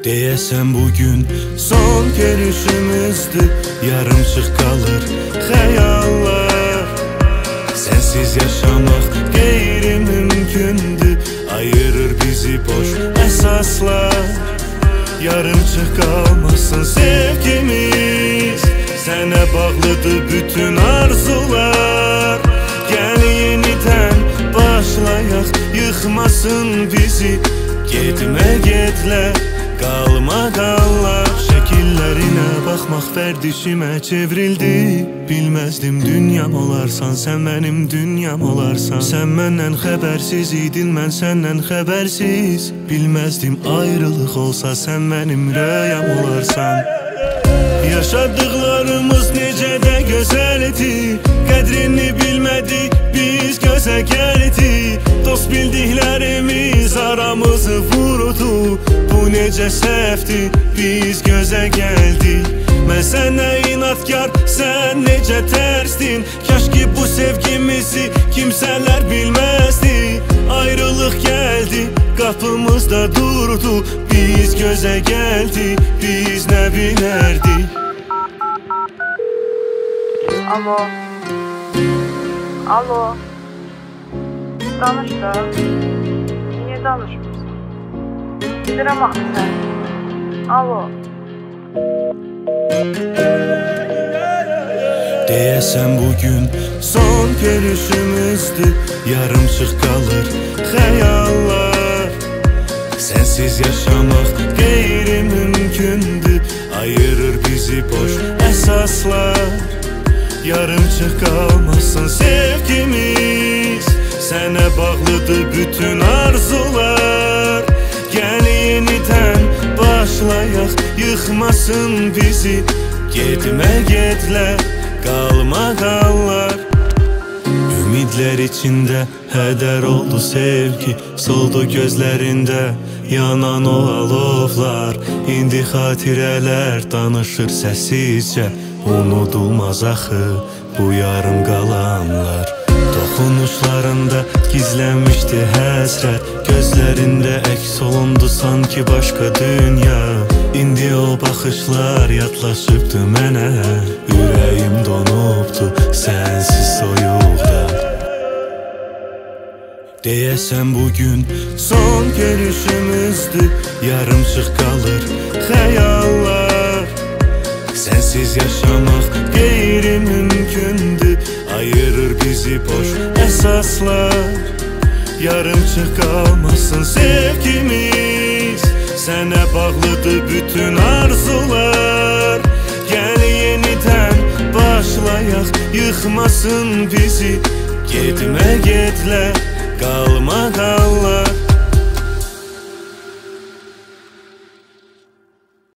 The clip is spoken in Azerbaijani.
Deyəsən bugün son görüşümüzdür, yarımçıq qalır xəyallar. Sənsiz yaşamaq qeyri-mümkündür, ayırır bizi boş əsaslar. Yarımçıq qalmasın sevgimiz, sənə bağlıdır bütün arzular. Gəl yenidən başlayaq, yıxmasın bizi, getmə getlə, qalma qallar. Şəkillərinə baxmaq fərdişimə çevrildi. Bilməzdim dünyam olarsan, sən mənim dünyam olarsan. Sən məndən xəbərsiz idin, mən səndən xəbərsiz. Bilməzdim ayrılıq olsa, sən mənim röyam olarsan. Yaşadıqlarımız necə də gözəldi, qədrini bilmədik biz gözə gəldi. Dost bildiklərimiz aramızı vurdu, bu necə səhvdir, biz gözə gəldik. Mən sənə inatkar, sən necə tərsdin. Kaş ki bu sevgimizi kimsələr bilməzdi. Ayrılıq gəldi, qapımızda durdu, biz gözə gəldik, biz nə bilərdik. Alo. Alo. Danış da. Niye danışmıyorsun? Bilirəm axı sən. Alo. Deyəsən bugün son görüşümüzdür, yarımçıq qalır xəyallar. Sənsiz yaşamaq qeyri-mümkündür, ayırır bizi boş əsaslar. Yarımçıq qalmasın sevgimiz, sənə bağlıdır bütün arzular. Gəl yenidən başlayaq, yıxmasın bizi, getmə getlə, qalma qallar. Ümidlər içində hədər oldu sevgi, soldu gözlərində yanan o alovlar. İndi xatirələr danışır səssizcə, unudulmaz axı bu yarım qalanlar. Toxunuşlarında gizlənmişdi həsrət, gözlərində əks olundu sanki başqa dünya. İndi o baxışlar yadlaşıbdı mənə, ürəyim donubdu sənsiz soyuqda. Deyəsən bugün son görüşümüzdür, yarımçıq qalır xəyallar. Sənsiz yaşamaq qeyri-mümkündür, ayırır bizi boş əsaslar. Yarımçıq qalmasın sevgimiz, sənə bağlıdır bütün arzular. Gəl yenidən başlayaq, yıxmasın bizi, getmə getlə, qalma qallar.